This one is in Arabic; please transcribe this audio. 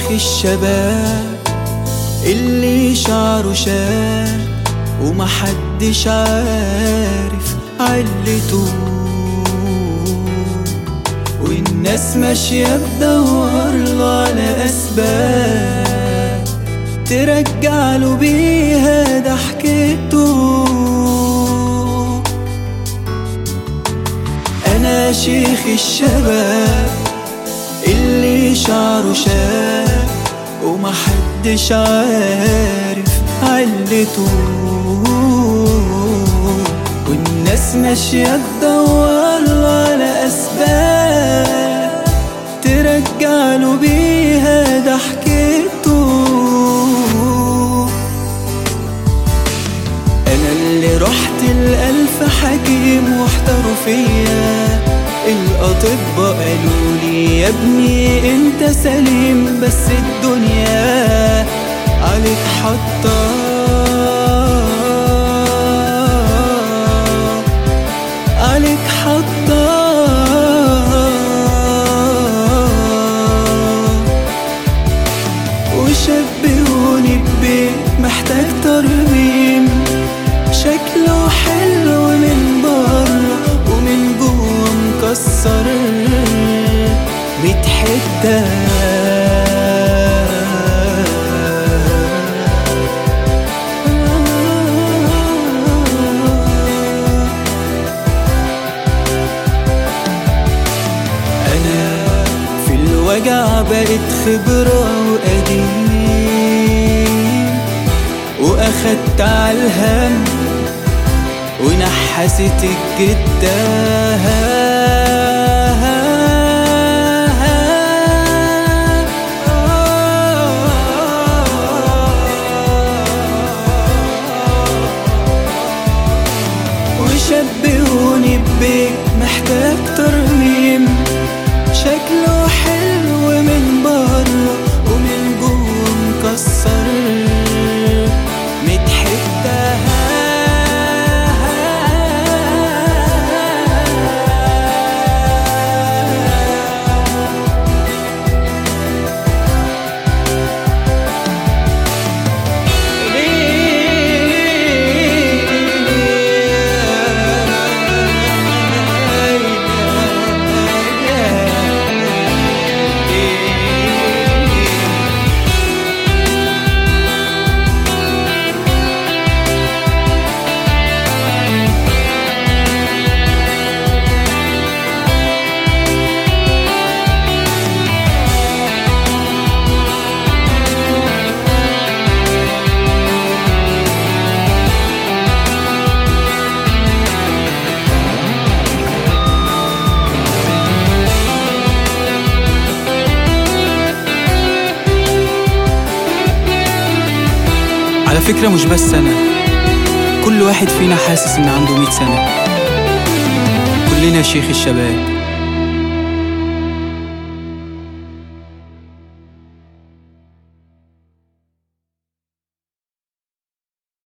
شيخ الشباب اللي شعره شاب ومحدش عارف علته، والناس ماشية تدورله على أسباب ترجعله بيها ضحكته. أنا شيخ الشباب اللي شعره شاب ومحدش عارف علته، والناس ماشية تدورله على أسباب ترجعله بيها ضحكته. أنا اللي رحت ل1000 حكيم واحتاروا فيا، الأطباء قالولي يا ابني انت سليم، بس الدنيا عليك حطة، عليك حطة. وشبهوني ببيت محتاج ترميم، شكله حلو من بره ومن جوه مكسر 100 حتة. أنا في الوجع بقيت خبرة وقديم، وأخدت عالهم ونحست الجدة. وشبهوني ببيت محتاج ترميم، شكله حلو من بره ومن جوه مكسر 100 حتة. على فكرة مش بس أنا، كل واحد فينا حاسس إن عنده 100 سنة. كلنا شيخ الشباب.